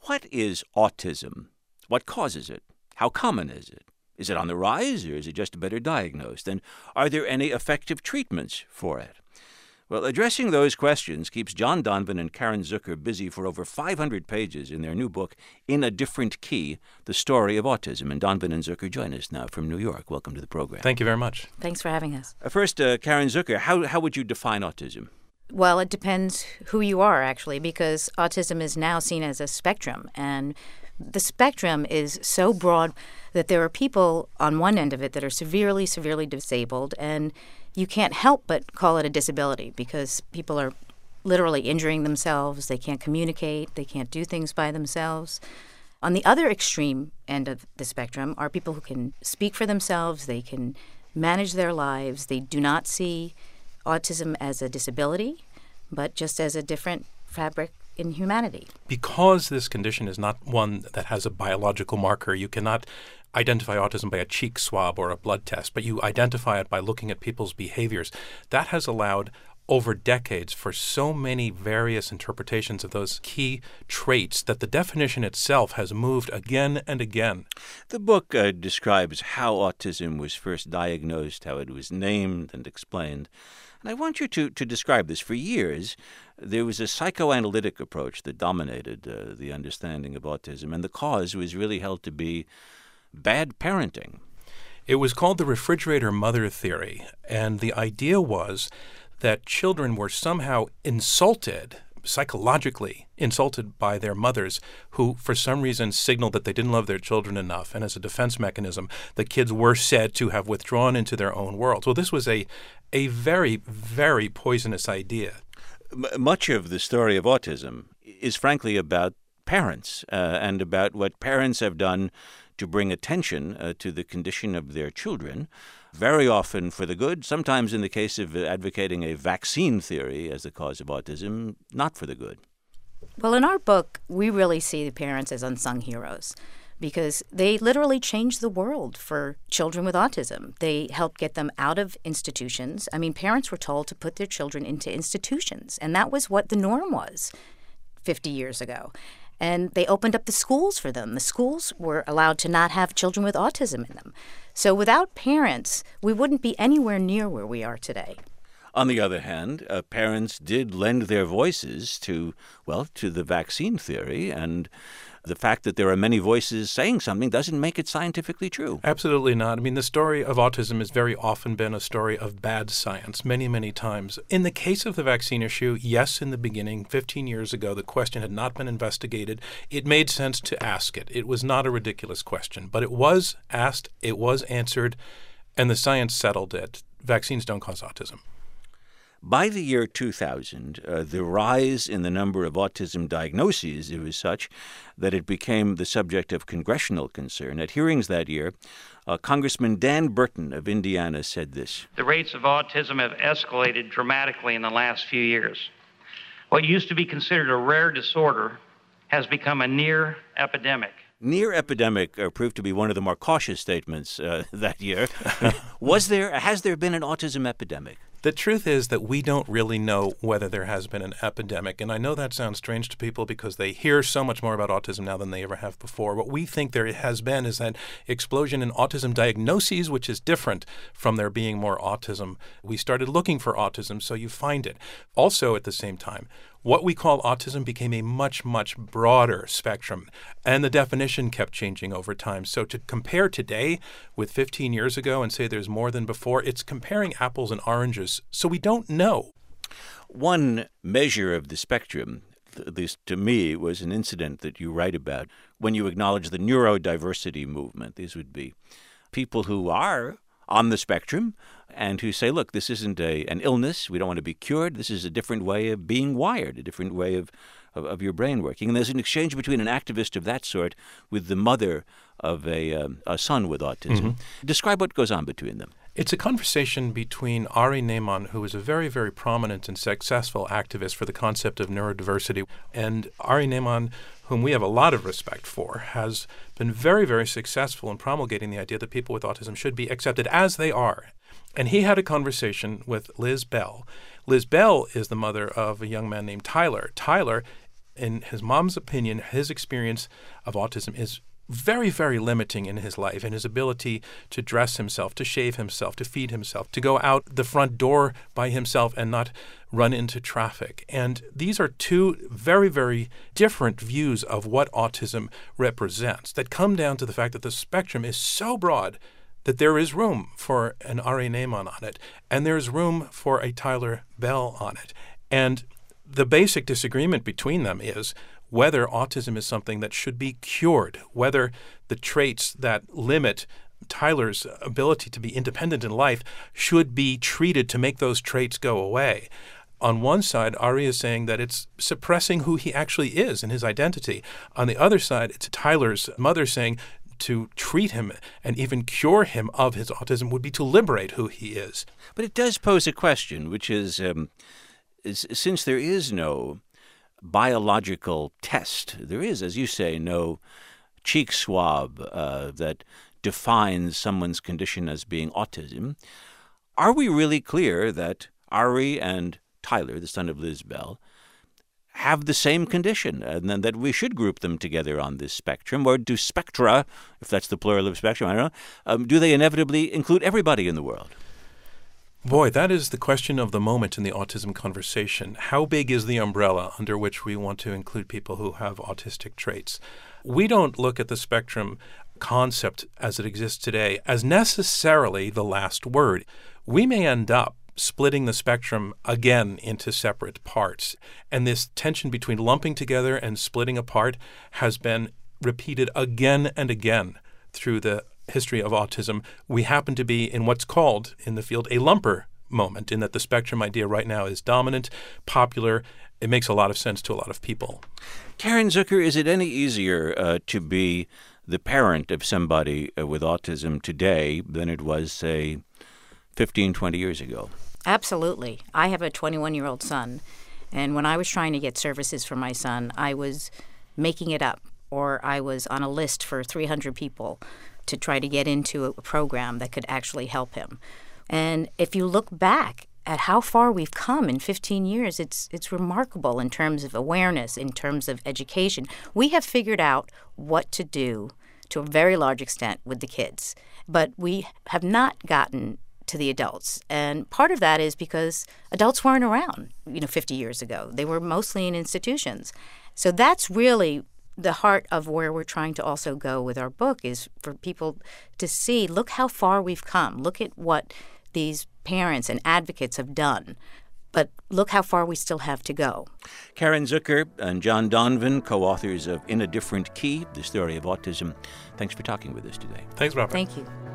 What is autism? What causes it? How common is it? Is it on the rise, or is it just better diagnosed? And are there any effective treatments for it? Well, addressing those questions keeps John Donvan and Karen Zucker busy for over 500 pages in their new book, In a Different Key, The Story of Autism. And Donvan and Zucker join us now from New York. Welcome to the program. Thank you very much. Thanks for having us. First, Karen Zucker, how would you define autism? Well, it depends who you are, actually, because autism is now seen as a spectrum. And the spectrum is so broad that there are people on one end of it that are severely, severely disabled, and you can't help but call it a disability because people are literally injuring themselves. They can't communicate. They can't do things by themselves. On the other extreme end of the spectrum are people who can speak for themselves. They can manage their lives. They do not see autism as a disability, but just as a different fabric in humanity. Because this condition is not one that has a biological marker, you cannot identify autism by a cheek swab or a blood test, but you identify it by looking at people's behaviors. That has allowed over decades for so many various interpretations of those key traits that the definition itself has moved again and again. The book describes how autism was first diagnosed, how it was named and explained. And I want you to describe this. For years, there was a psychoanalytic approach that dominated the understanding of autism, and the cause was really held to be bad parenting. It was called the refrigerator mother theory, and the idea was that children were somehow insulted, psychologically insulted by their mothers, who for some reason signaled that they didn't love their children enough. And as a defense mechanism, the kids were said to have withdrawn into their own world. So this was a very, very poisonous idea. Much of the story of autism is frankly about parents and about what parents have done to bring attention to the condition of their children, very often for the good, sometimes in the case of advocating a vaccine theory as the cause of autism, not for the good. Well, in our book, we really see the parents as unsung heroes because they literally changed the world for children with autism. They helped get them out of institutions. I mean, parents were told to put their children into institutions, and that was what the norm was 50 years ago. And they opened up the schools for them. The schools were allowed to not have children with autism in them. So without parents, we wouldn't be anywhere near where we are today. On the other hand, parents did lend their voices to the vaccine theory, and the fact that there are many voices saying something doesn't make it scientifically true. Absolutely not. I mean, the story of autism has very often been a story of bad science, many, many times. In the case of the vaccine issue, yes, in the beginning, 15 years ago, the question had not been investigated. It made sense to ask it. It was not a ridiculous question, but it was asked, it was answered, and the science settled it. Vaccines don't cause autism. By the year 2000, the rise in the number of autism diagnoses was such that it became the subject of congressional concern. At hearings that year, Congressman Dan Burton of Indiana said this: "The rates of autism have escalated dramatically in the last few years. What used to be considered a rare disorder has become a near epidemic." Near epidemic proved to be one of the more cautious statements that year. Has there been an autism epidemic? The truth is that we don't really know whether there has been an epidemic. And I know that sounds strange to people because they hear so much more about autism now than they ever have before. What we think there has been is that explosion in autism diagnoses, which is different from there being more autism. We started looking for autism, so you find it. Also, at the same time, what we call autism became a much, much broader spectrum, and the definition kept changing over time. So to compare today with 15 years ago and say there's more than before, it's comparing apples and oranges, so we don't know. One measure of the spectrum, at least to me, was an incident that you write about when you acknowledge the neurodiversity movement. These would be people who are on the spectrum and who say, look, this isn't an illness. We don't want to be cured. This is a different way of being wired, a different way of your brain working. And there's an exchange between an activist of that sort with the mother of a son with autism. Mm-hmm. Describe what goes on between them. It's a conversation between Ari Ne'eman, who is a very, very prominent and successful activist for the concept of neurodiversity, and Ari Ne'eman, whom we have a lot of respect for, has been very, very successful in promulgating the idea that people with autism should be accepted as they are. And he had a conversation with Liz Bell. Liz Bell is the mother of a young man named Tyler. Tyler in his mom's opinion, his experience of autism is very, very limiting in his life, in his ability to dress himself, to shave himself, to feed himself, to go out the front door by himself and not run into traffic. And these are two very, very different views of what autism represents that come down to the fact that the spectrum is so broad that there is room for an Ari Ne'eman on it, and there's room for a Tyler Bell on it. And the basic disagreement between them is whether autism is something that should be cured, whether the traits that limit Tyler's ability to be independent in life should be treated to make those traits go away. On one side, Ari is saying that it's suppressing who he actually is and his identity. On the other side, it's Tyler's mother saying to treat him and even cure him of his autism would be to liberate who he is. But it does pose a question, which is since there is no biological test, there is, as you say, no cheek swab that defines someone's condition as being autism, are we really clear that Ari and Tyler, the son of Liz Bell, have the same condition, and then that we should group them together on this spectrum? Or do spectra, if that's the plural of spectrum, I don't know, do they inevitably include everybody in the world? Boy, that is the question of the moment in the autism conversation. How big is the umbrella under which we want to include people who have autistic traits? We don't look at the spectrum concept as it exists today as necessarily the last word. We may end up splitting the spectrum again into separate parts. And this tension between lumping together and splitting apart has been repeated again and again through the history of autism. We happen to be in what's called in the field a lumper moment, in that the spectrum idea right now is dominant, popular. It makes a lot of sense to a lot of people. Karen Zucker, is it any easier to be the parent of somebody with autism today than it was, say, 15, 20 years ago? Absolutely. I have a 21-year-old son, and when I was trying to get services for my son, I was making it up, or I was on a list for 300 people to try to get into a program that could actually help him. And if you look back at how far we've come in 15 years, it's remarkable in terms of awareness, in terms of education. We have figured out what to do to a very large extent with the kids, but we have not gotten to the adults. And part of that is because adults weren't around, 50 years ago. They were mostly in institutions. So that's really the heart of where we're trying to also go with our book, is for people to see, look how far we've come. Look at what these parents and advocates have done. But look how far we still have to go. Karen Zucker and John Donvan, co-authors of In a Different Key, The Story of Autism. Thanks for talking with us today. Thanks, Robert. Thank you.